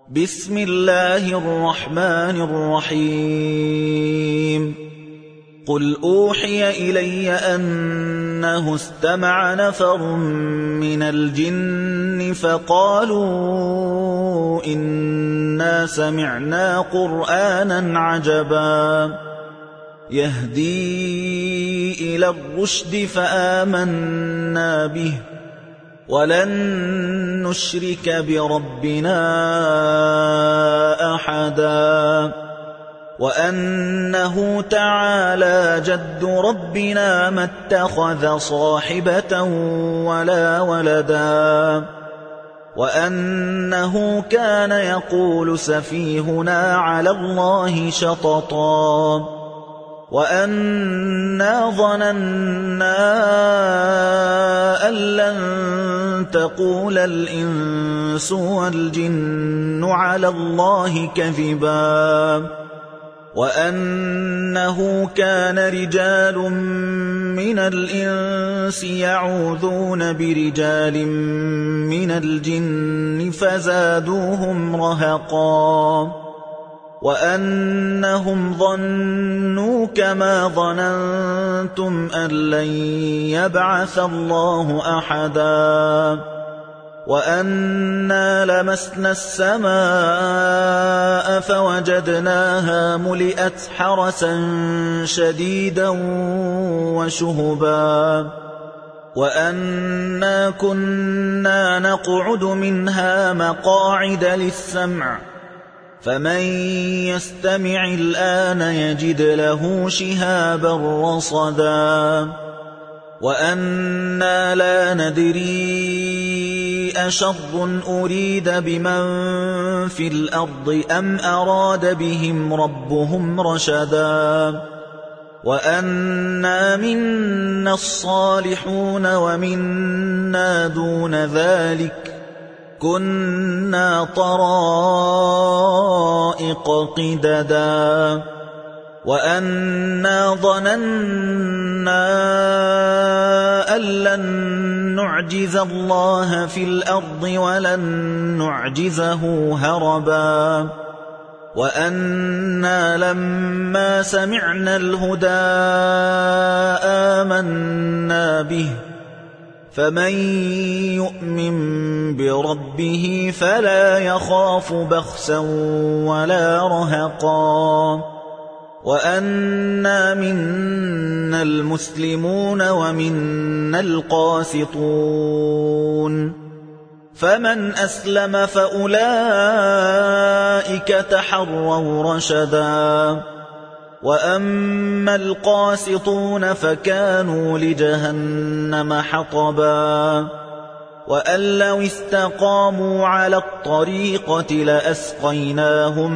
بسم الله الرحمن الرحيم قل أوحي إلي أنه استمع نفر من الجن فقالوا إنا سمعنا قرآنا عجبا يهدي إلى الرشد فآمنا به ولن نشرك بربنا أحدا وأنه تعالى جد ربنا ما اتخذ صاحبة ولا ولدا وأنه كان يقول سفيهنا على الله شططا وأنا ظننا أن لن تقول الإنس والجن على الله كذبا وأنه كان رجال من الإنس يعوذون برجال من الجن فزادوهم رهقا وأنهم ظنوا كما ظننتم أن لن يبعث الله أحدا وأنا لمسنا السماء فوجدناها ملئت حرسا شديدا وشهبا وأنا كنا نقعد منها مقاعد للسمع فمن يستمع الآن يجد له شهابا رصدا وأنا لا ندري أشر أريد بمن في الأرض أم أراد بهم ربهم رشدا وأنا منا الصالحون ومنا دون ذلك كنا طرائق قددا وأنا ظننا أن لن نعجز الله في الأرض ولن نعجزه هربا وأنا لما سمعنا الهدى آمنا به فمن يؤمن بربه فلا يخاف بخسا ولا رهقا وأنا منا المسلمون ومنا القاسطون فمن أسلم فأولئك تحروا رشدا وأما القاسطون فكانوا لجهنم حطبا وأن لو استقاموا على الطريقة لأسقيناهم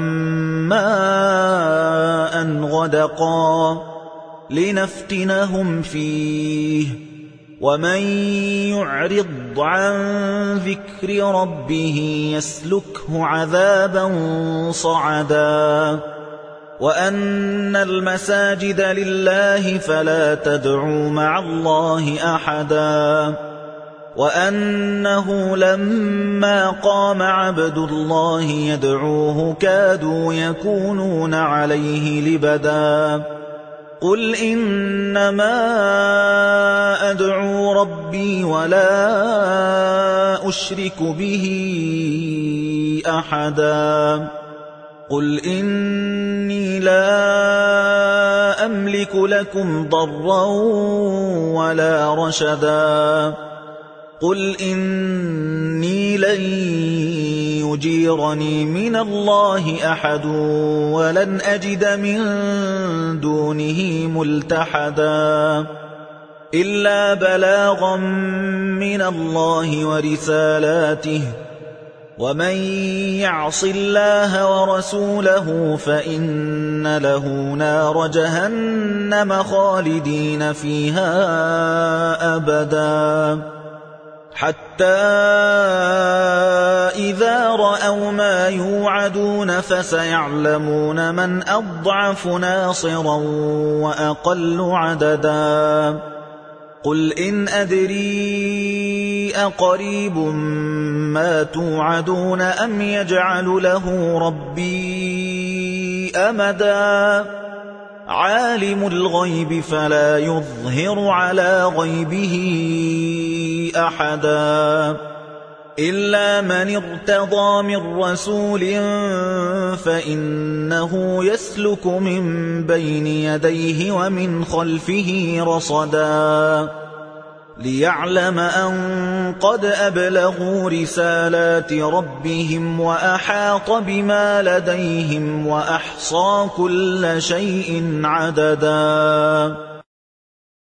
ماء غدقا لنفتنهم فيه ومن يعرض عن ذكر ربه يسلكه عذابا صعدا وأن المساجد لله فلا تدعوا مع الله أحدا وأنه لما قام عبد الله يدعوه كادوا يكونون عليه لبدا قل إنما أدعو ربي ولا أشرك به أحدا قل إني لا أملك لكم ضرا ولا رشدا قل إني لن يجيرني من الله أحد ولن أجد من دونه ملتحدا إلا بلاغا من الله ورسالاته ومن يعص الله ورسوله فإن له نار جهنم خالدين فيها أبدا حتى إذا رأوا ما يوعدون فسيعلمون من أضعف ناصرا وأقل عددا قُلْ إِنْ أَدْرِي أَقَرِيبٌ مَا تُوعَدُونَ أَمْ يَجْعَلُ لَهُ رَبِّي أَمَدًا عَالِمُ الْغَيْبِ فَلَا يُظْهِرُ عَلَىٰ غَيْبِهِ أَحَدًا إِلَّا مَنِ ارْتَضَىٰ مِن رَّسُولٍ فَإِنَّهُ يَسْلُكُ مِن بَيْنِ يَدَيْهِ وَمِنْ خَلْفِهِ رَصَدًا لِّيَعْلَمَ أَن قَدْ أَبْلَغُوا رِسَالَاتِ رَبِّهِمْ وَأَحَاطَ بِمَا لَدَيْهِمْ وَأَحْصَىٰ كُلَّ شَيْءٍ عَدَدًا